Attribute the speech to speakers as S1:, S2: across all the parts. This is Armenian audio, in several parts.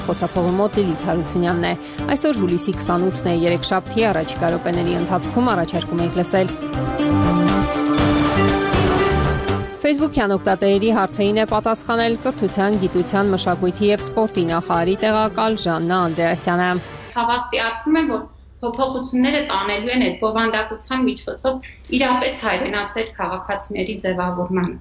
S1: Խոսափողի մոտ Լիլիթ Հարությունյանն է։ Այսօր հուլիսի 28-ն է, երեքշաբթի առաջիկա րոպեների ընթացքում առաջարկում ենք լսել։ Facebook-յան օգտատերերի հարցերին է պատասխանել կրթության, գիտության, մշակույթի և սպորտի նախարարի տեղակալ Ժաննա Անդրեասյանը։
S2: Հավաստիացնում եմ, որ փոփոխությունները տանելու են այդ բովանդակության միջոցով իրապես հայրենասեր քաղաքացիների ձևավորմանը։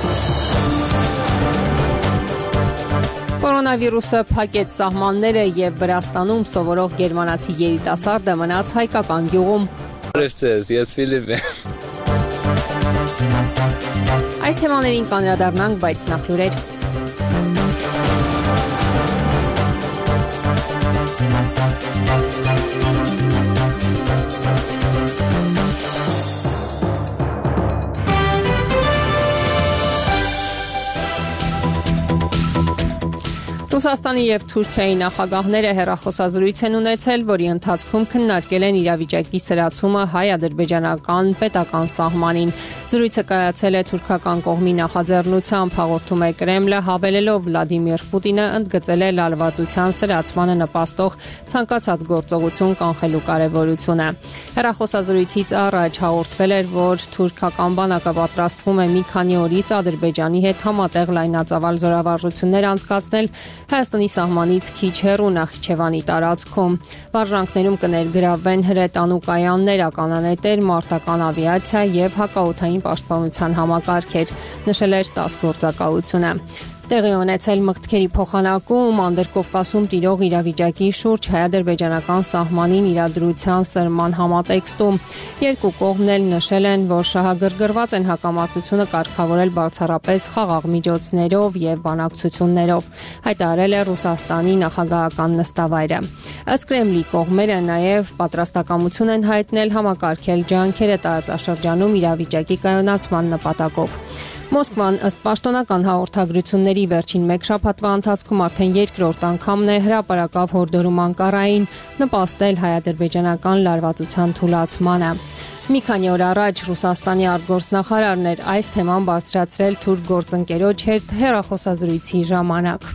S1: Կորոնավիրուսը փակեց սահմանները և Վրաստանում սովորող գերմանացի երիտասարդը մնաց հայկական գյուղում։ Այս թեմաներին կանդրադառնանք, բայց նախ լուրեր։ Ռուսաստանի և Թուրքիայի նախագահները հեռախոսազրույց են ունեցել, որի ընթացքում քննարկել են իրավիճակի սրացումը հայ-ադրբեջանական պետական սահմանին։ Զրույցը կայացել է թուրքական կողմի նախաձեռնությամբ, հաղորդում է Կրեմլը, հավելելով Վլադիմիր Պուտինը ընդգծել է լարվածության սրացմանը նպաստող ցանկացած գործողություն կանխելու կարևորությունը։ Հեռախոսազրույցից առաջ հաղորդվել էր, որ թուրքական բանակը պատրաստվում է մի քանի օրից Ադրբեջանի հետ համատեղ լայնածավալ զորավարժություններ անցկացնել Հայաստանի սահմանից քիչ հեռու Նախիջևանի տարածքում։ Վարժանքներում կներգրավվեն հրետանու կայաններ, ականանետեր, մարտական ավիացիա և հակաօդային պաշտպանության համակարգեր, նշել էր ՏԱՍՍ գործակալությունը։ Տեղի ունեցել մտքերի փոխանակում Անդրկովկասում տիրող իրավիճակի շուրջ հայ-ադրբեջանական սահմանին իրադրության սրման համատեքստում։ Երկու կողմն էլ նշել են, որ շահագրգռված են հակամարտությունը կարգավորել բացառապես խաղաղ միջոցներով և բանակցություններով, հայտարարել է Ռուսաստանի նախագահական նստավայրը։ Ըստ Կրեմլի կողմերը նաև պատրաստակամություն են հայտնել համակարգել ջանքերը տարածաշրջանում իրավիճակի կայունացման նպատակով։ Մոսկվան ըստ պաշտոնական հաղորդագրությունների վերջին մեկ շաբաթվա ընթացքում արդեն երկրորդ անգամն է հրապարակավ հորդորում Անկարային նպաստել հայ-ադրբեջանական լարվածության թուլացմանը։ Մի քանի օր առաջ Ռուսաստանի արտգործնախարարն էր այս թեման բարձրացրել թուրք գործընկերոջ հետ հեռախոսազրույցի ժամանակ։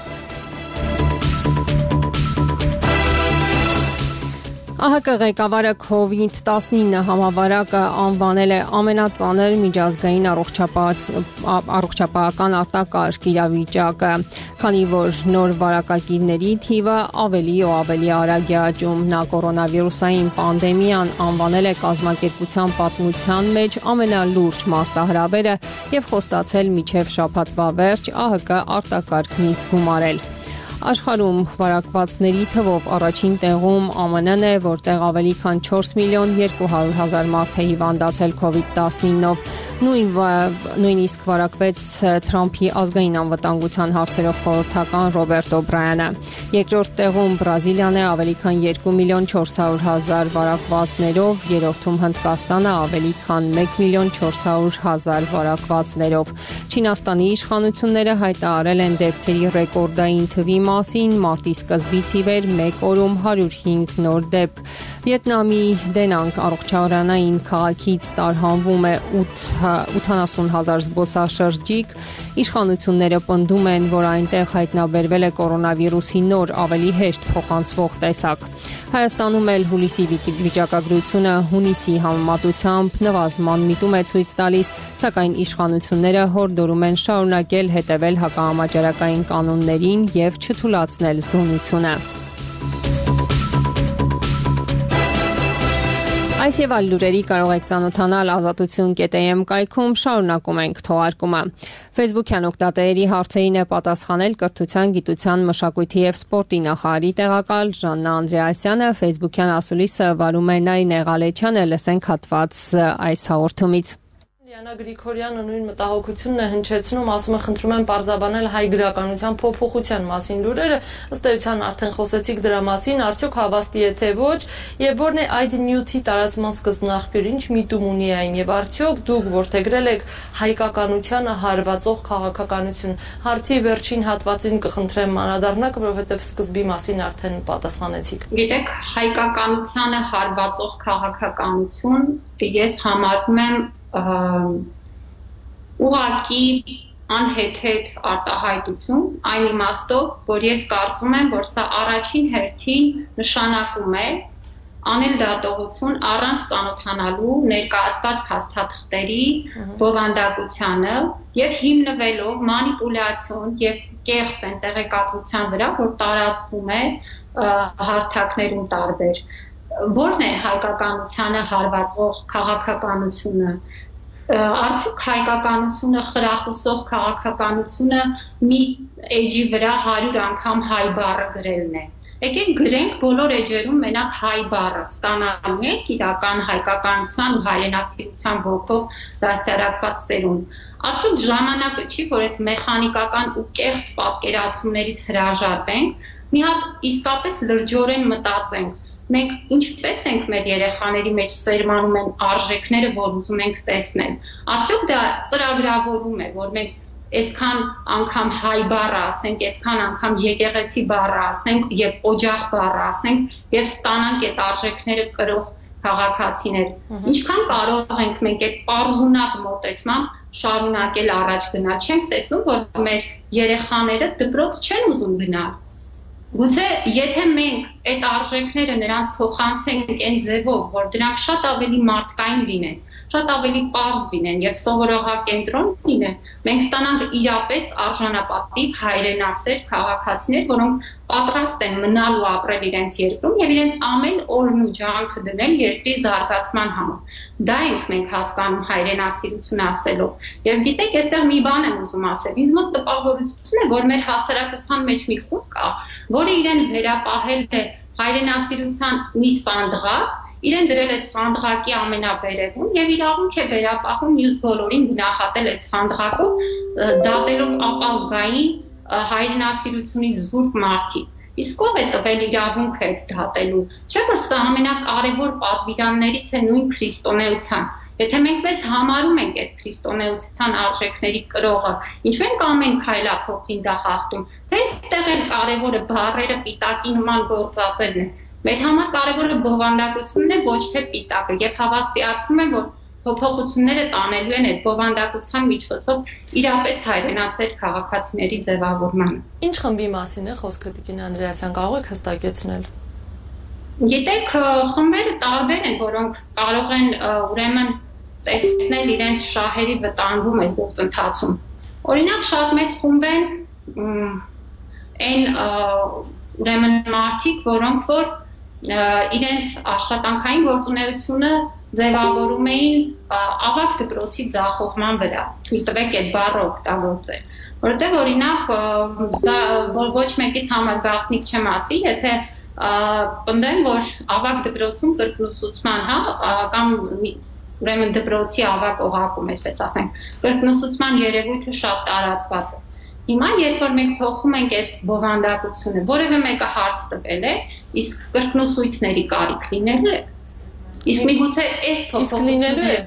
S1: ԱՀԿ ղեկավարը COVID-19 համավարակը անվանել է ամենածանր միջազգային առողջապահական արտակարգ իրավիճակը, քանի որ նոր վարակագիրների թիվը ավելի ու ավելի արագ է աճում։ Նա կորոնավիրուսային պանդեմիան անվանել է կազմակերպության պատմության մեջ ամենալուրջ մարտահրավերը և խոստացել մինչև շաբաթվա վերջ ԱՀԿ արտակարգն իսկ գումարել։ Աշխարհում վարակվածների թվով առաջին տեղում ԱՄՆ-ն է, որտեղ ավելի քան 4 միլիոն 200 հազար մարդ է հիվանդացել COVID-19-ով։ Նույնիսկ վարակվեց Թրամփի ազգային անվտանգության հարցերով խորհրդական Ռոբերտ Օբրայանը։ Երկրորդ տեղում Բրազիլիան է ավելի քան 2 միլիոն 400 հազար վարակվածներով, երրորդում Հնդկաստանը ավելի քան 1 միլիոն 400 հազար վարակվածներով։ Չինաստանի իշխանությունները հայտարարել են դեպքերի ռեկորդային թվի մասին, մարտի սկզբից ի վեր մեկ օրում 105 նոր դեպք։ Վիետնամի Դենանգ առողջարանային քաղաքից տարհանվում է 80 հազար զբոսաշրջիկ։ Իշխանությունները պնդում են, որ այնտեղ հայտնաբերվել է կորոնավիրուսի նոր ավելի հեշտ փոխանցվող տեսակ։ Հայաստանում էլ հուլիսի վիճակագրությունը հունիսի համեմատությամբ նվազման միտում է ցույց տալիս, սակայն իշխանությունները հորդորում են շարունակել հետևել հակահամաճարակային կանոններին և չթուլացնել զգոնությունը։ Այս և այլ լուրերի կարող եք ծանոթանալ ազատություն.am կայքում, շարունակում ենք թողարկումը։ Facebook-յան օգտատերերի հարցերին է պատասխանել կրթության, գիտության, մշակույթի և սպորտի նախարարի տեղակալ Ժաննա Անդրեասյանը։ Facebook-յան ասուլիսը վարում է Նարինե Ղալեչյանը, լսենք հատված այս հաղորդումից։
S3: Լիանա Գրիգորյանը նույն մտահոգությունն է հնչեցնում, ասում է խնդրում եմ պարզաբանել հայ գրականության փոփոխության մասին լուրերը, ըստ էության արդեն խոսեցիք դրա մասին, արդյոք հավաստի է թե ոչ, եւ որն է այդ նյութի տարածման սկզբնաղբյուրը, ինչ միտում ունի այն, եւ արդյոք դուք որդեգրել եք հայկականությանը հարվածող քաղաքականություն։ Հարցի վերջին հատվածին կխնդրեմ անդրադառնալ, որովհետեւ սկզբի մասին արդեն պատասխանեցիք։
S2: Գիտեք, հայկականությանը հարվածող քաղաքականություն ես համարում եմ ուղղակի անհեթեթ արտահայտություն, այն իմաստով, որ ես կարծում եմ, որ սա առաջին հերթին նշանակում է անել դատողություն առանց ծանոթանալու ներկայացված փաստաթղթերի բովանդակությանը եւ հիմնվելով մանիպուլյացիոն եւ կեղծ են տեղեկատվության վրա, որ տարածվում է հարթակներում տարբեր։ Որն է հայկականությանը հարվածող քաղաքականությունը։ Արդյոք հայկականությունը խրախուսող քաղաքականությունը մի էջի վրա 100 անգամ հայ բառը գրելն է։ Եկեք գրենք բոլոր էջերում մենակ հայ բառը, ստանալու ենք իրական հայկականության ու հայրենասիրության ոգով դաստիարակված սերունդ։ Արդյոք ժամանակը չի, որ այդ մեխանիկական ու կեղծ պատկերացումներից հրաժարվենք, մի հատ իսկապես լրջորեն մտածենք։ Մենք ինչպես ենք մեր երեխաների մեջ սերմանում են արժեքները, որ ուզում ենք տեսնել։ Արդյոք դա ծրագրավորում է, որ մենք այսքան անգամ հայ բառը ասենք, այսքան անգամ եկեղեցի բառը ասենք եւ օջախ բառը ասենք եւ ստանանք այդ արժեքները կրող քաղաքացիներ։ Ինչքան կարող ենք մենք այդ պարզունակ մոտեցմամբ շարունակել առաջ գնալ։ Չենք տեսնում, որ մեր երեխաները դպրոց չեն ուզում գնալ։ Գուցե եթե մենք այդ արժեքները նրանց փոխանցենք այն ձևով, որ դրանք շատ ավելի մարդկային լինեն, շատ ավելի պարզ լինեն եւ սովորողակենտրոն լինեն, մենք ստանանք իրապես արժանապատիվ հայրենասեր քաղաքացիներ, որոնք պատրաստ են մնալ ու ապրել իրենց երկրում եւ իրենց ամեն օրն ու ջանքը դնել երկրի զարգացման համար։ Դա ենք մենք հասկանում հայրենասիրություն ասելով։ Եվ գիտեք, այստեղ մի բան եմ ուզում ասել։ Ինձ մոտ տպավորություն է, որ մեր հասարակության մեջ մի խումբ կա, որը իրեն վերապահել է հայրենասիրության մի սանդղակ, իրեն դրել է սանդղակի ամենավերևում եւ իրավունք է վերապահում մյուս բոլորին գնահատել այդ սանդղակով, դատելով ապազգային հայրենասիրությունից զուրկ մարդիկ։ Իսկ ով է տվել իրավունքը այդ դատելու։ Չէ՞ որ սա ամենակարևոր պատվիրաններից է նույն քրիստոնեության։ Եթե մենք մեզ համարում ենք այդ քրիստոնեության արժեքների կրողը, ինչու ենք ամեն քայլափոխին դա խախտում։ Թե այստեղ էլ կարևորը բառերը պիտակի նման գործածելն է։ Մեր համար կարևորը բովանդակությունն է, ոչ թե պիտակը, եւ հավաստիացնում եմ, որ փոփոխությունները տանելու են այդ բովանդակության միջոցով իրապես հայրենասեր քաղաքացիների ձևավորմանը։
S3: Ինչ խմբի մասին է խոսքը, Տիկին Անդրեասյան, կարող եք հստակեցնել։
S2: Գիտեք, խմբերը տարբեր են, որոնք կարող են ուրեմն տեսնել իրենց շահերի վտանգում այս գործընթացում։ Օրինակ, շատ մեծ խումբ են այն ուրեմն մարդիկ, որոնք որ իրենց աշխատանքային գործունեությունը ձևավորում էին ավագ դպրոցի ձախողման վրա։ Թույլ տվեք այդ բառը օգտագործել։ Որտեղ օրինակ ոչ մեկիս համար գաղտնիք չեմ ասի, եթե պնդեմ, որ ավագ դպրոցում կրկնուսուցման, կամ ուրեմն դպրոցի ավագ օղակում, այսպես ասենք, կրկնուսուցման երևույթը շատ տարածված է։ Հիմա երբ որ մենք փոխում ենք այս բովանդակությունը, որևէ մեկը հարց տվել է, իսկ կրկնուսույցների կարիք լինելու է։ Իսկ միգուցե այս փոփոխությունները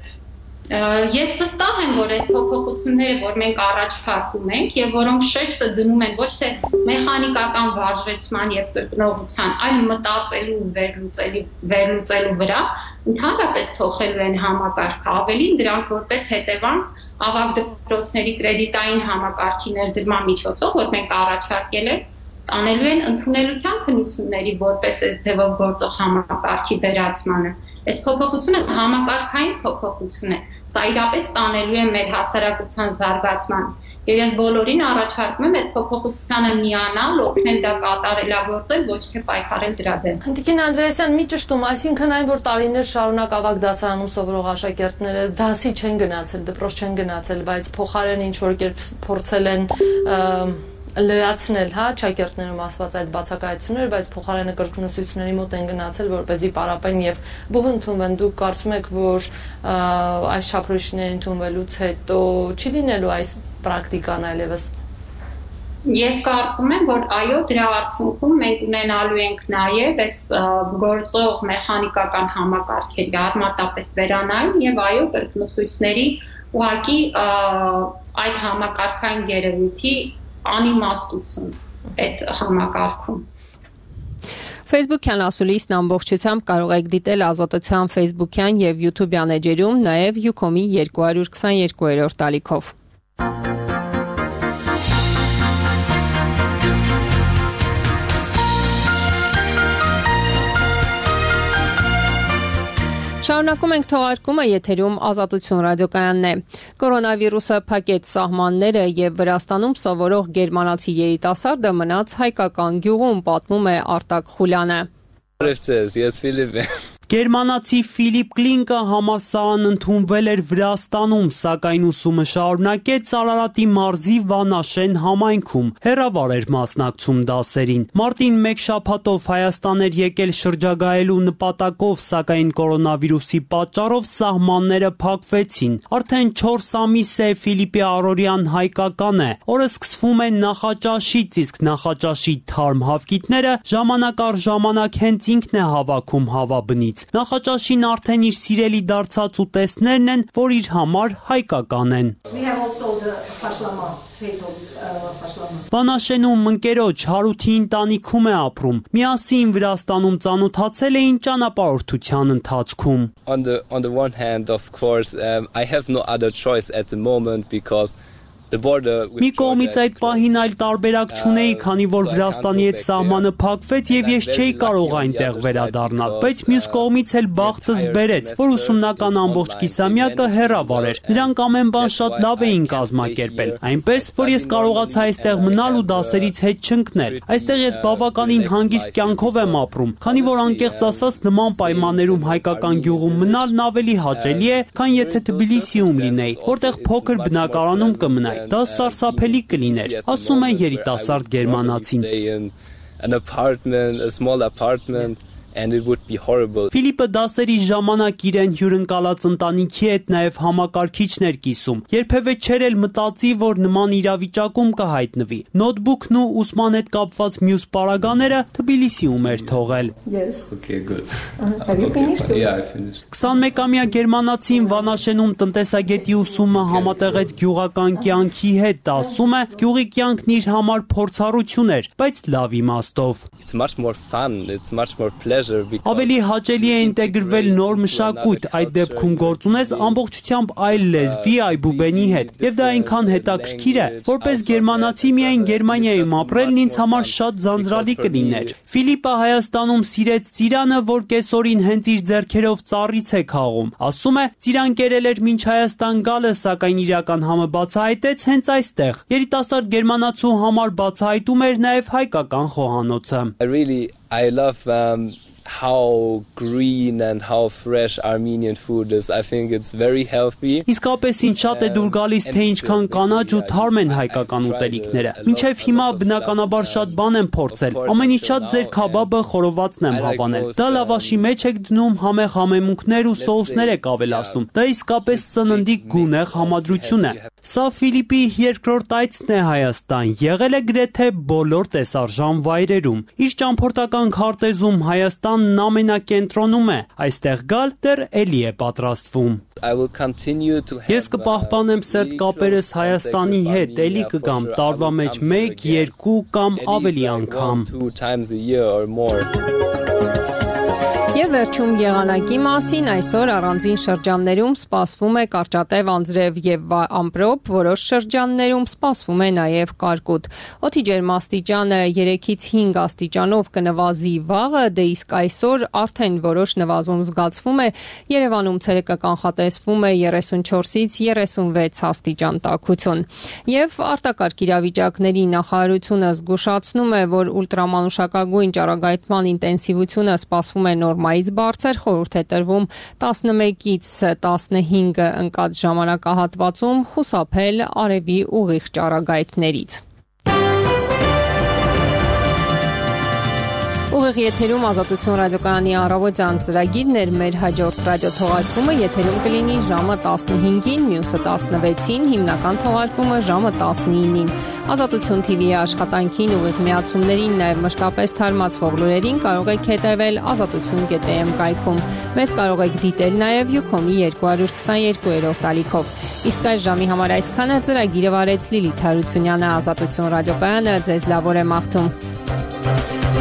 S2: ես վստահ եմ, որ այս փոփոխությունները, որ մենք առաջարկում ենք եւ որոնք շեշտը դնում են ոչ թե մեխանիկական վարժեցման եւ կրկնողության, այլ մտածելու ու վերլուծելու վրա, ընդհանրապես փոխելու են համակարգը, ավելին դրանք որպես հետևանք ավագ դպրոցների կրեդիտային համակարգի ներդրման միջոցով, որ մենք առաջարկել ենք, տանելու են ընդունելության քննությունների որպես այս ձևով գործող համակարգի վերացմանը։ Այս փոփոխությունը համակարգային փոփոխություն է։ Սա իրապես տանելու է մեր հասարակության զարգացման։ Եվ ես բոլորին առաջարկում եմ այդ փոփոխությանը միանալ, օգնել դա կատարելագործել, ոչ թե պայքարել դրա դեմ։
S3: Տիկին Անդրեասյան, մի ճշտում, այսինքն այն, որ տարիներ շարունակ ավագ դասարանում սովորող աշակերտները դասի չեն գնացել, դպրոց չեն գնացել, բայց փոխարեն ինչ որ կերպ փորձել են լրացնել, ճակերտներում ասված այդ բացակայությունները, բայց փոխարենը կրկնուսույցների մոտ են գնացել, որպեսզի պարապեն եւ բուհ ընդունվեն։ Դուք կարծում եք, որ այս շափրոշիչների ընդունվելուց հետո չի լինելու այս պրակտիկան այլևս։
S2: Ես կարծում եմ, որ այո, դրա արդյունքում մենք ունենալու ենք նաեւ այս գործող մեխանիկական համակարգերի արմատապես վերանայում եւ այո, կրկնուսույցների ուղղակի այդ համակարգային երևույթի անիմաստություն այդ համակարգում։
S1: Facebook-յան ասուլիսն ամբողջությամբ կարող եք դիտել Ազատության Facebook-յան եւ YouTube-յան էջերում, նաեւ Ucom-ի 222-րդ ալիքով։ Շարունակում ենք թողարկումը, եթերում Ազատություն ռադիոկայանն է։ Կորոնավիրուսը փակեց սահմանները եւ Վրաստանում սովորող գերմանացի երիտասարդը մնաց հայկական գյուղում, պատմում է Արտակ Խուլյանը։
S4: Գերմանացի Ֆիլիպ Կլինկը համալսարան ընդունվել էր Վրաստանում, սակայն ուսումը շարունակեց Արարատի մարզի Վանաշեն համայնքում, հեռավար էր մասնակցում դասերին։ Մարտին մեկ շաբաթով Հայաստան էր եկել շրջագայելու նպատակով, սակայն կորոնավիրուսի պատճառով սահմանները փակվեցին։ Արդեն 4 ամիս է Ֆիլիպի առօրյան հայկական է։ Օրը սկսվում է նախաճաշից, իսկ նախաճաշի թարմ հավկիթները ժամանակ առ ժամանակ հենց ինքն է հավաքում հավաբնից։ Նախաճաշին արդեն իր սիրելի դարձած ուտեստներն են, որ իր համար հայկական են։ Վանաշենում ընկերոջ Հարութի ընտանիքում է ապրում։ Միասին Վրաստանում ծանոթացել էին ճանապարհորդության ընթացքում։
S5: On the one hand, of course, I have no other choice at the moment because
S4: Մի կողմից այդ պահին այլ տարբերակ չունեի, քանի որ Վրաստանի հետ սահմանը փակվեց եւ ես չէի կարող այնտեղ վերադառնալ, բայց մյուս կողմից էլ բախտս բերեց, որ ուսումնական ամբողջ կիսամյակը հեռավար էր։ Նրանք ամեն բան շատ լավ էին կազմակերպել, այնպես որ ես կարողացա այստեղ մնալ ու դասերից հետ չընկնել։ Այստեղ ես բավականին հանգիստ կյանքով եմ ապրում, քանի որ անկեղծ ասած նման պայմաններում հայկական գյուղում մնալն ավելի հաճելի է, քան եթե Թբիլիսիում լինեի, որտեղ փոքր բնակարանում կմնայի։ Դա սարսափելի կլիներ, ասում է երիտասարդ գերմանացին։ Ֆիլիպը դասերի ժամանակ իրեն հյուրընկալած ընտանիքի հետ նաև համակարգիչներ կիսում։ Երբևէ չէր էլ մտածի, որ նման իրավիճակում կհայտնվի։ Նոթբուքն ու ուսման հետ կապված մյուս պարագաները Թբիլիսիում էր թողել։ 21-ամյա գերմանացին Վանաշենում տնտեսագետի ուսումը համատեղեց գյուղական կյանքի հետ, ասում է, գյուղի կյանքն իր համար փորձառություն էր, բայց լավ իմաստով։ Ավելի հաճելի է ինտեգրվել նոր մշակույթ, այդ դեպքում գործ ունես ամբողջությամբ այլ լեզվի, այբուբենի հետ, եւ դա այնքան հետաքրքիր է, որպես գերմանացի միայն Գերմանիայում ապրելն ինձ համար շատ ձանձրալի կլիներ։ Ֆիլիպը Հայաստանում սիրեց ծիրանը, որ կեսօրին հենց իր ձեռքերով ծառից է քաղում։ Ասում է, ծիրան կերել էր մինչ Հայաստան գալը, սակայն իրական համը բացահայտեց հենց այստեղ։ Երիտասարդ գերմանացու համար բացահայտում էր նաև հայկական խոհանոցը։
S5: I love how green and how fresh Armenian food is. I think it's very healthy.
S4: Իսկապես ինձ շատ է դուր գալիս, թե ինչքան կանաչ ու թարմ են հայկական ուտելիքները։ Մինչև հիմա բնականաբար շատ բան եմ փորձել։ Ամենից շատ ձեր քաբաբը խորովածն եմ հավանել։ Դա լավաշի մեջ եք դնում, համեղ համեմունքներ ու սոուսներ եք ավելացնում։ Դա իսկապես սննդի գունեղ համադրություն է։ Սա Ֆիլիպի երկրորդ այցն է Հայաստան, եղել է գրեթե բոլոր տեսարժան վայրերում։ Իր ճամփորդական քարտեզում Հայաստանն ամենակենտրոնում է, այստեղ գալ դեռ էլի է պատրաստվում։ Ես կպահպանեմ սերտ կապերս Հայաստանի հետ, էլի կգամ տարվա մեջ 1, 2 կամ ավելի անգամ։
S1: Եվ վերջում եղանակի մասին այսօր առանձին շրջաններում սպասվում է կարճատև անձրև եւ ամպրոպ, որոշ շրջաններում սպասվում է նաեւ կարկուտ։ Օդի ջերմաստիճանը 3-ից 5 աստիճանով կնվազի վաղը, դե իսկ այսօր արդեն որոշ նվազում զգացվում է, Երևանում ցերեկը կանխատեսվում է 34-ից 36 աստիճան տաքություն։ Եվ արտակարգ իրավիճակների նախարարությունը զգուշացնում է, որ ուլտրամանուշակագույն ճառագայթման ինտենսիվությունը սպասվում է նորմայից բարձր, խորհուրդ է տրվում 11-ից 15 ընկած ժամանակահատվածում խուսափել արևի ուղիղ ճառագայթներից։ Ուղիղ եթերում Ազատություն ռադիոկայանի առավոտյան ծրագիրն էր, մեր հաջորդ ռադիոթողարկումը եթերում կլինի ժամը 15-ին, մյուսը 16-ին, հիմնական թողարկումը ժամը 19-ին։ Ազատություն TV-ի աշխատանքին ուղիղ միացումներին, նաև մշտապես թարմացվող լուրերին կարող եք հետևել azatutun.am կայքում։ Մեզ կարող եք դիտել նաև Ucom-ի 222-րդ ալիքով։ Իսկ այս ժամի համար այսքանը, ծրագիրը վարեց Լիլիթ Հարությունյանը, Ազատություն ռադիոկայանը ձեզ լավ օր է մաղթում։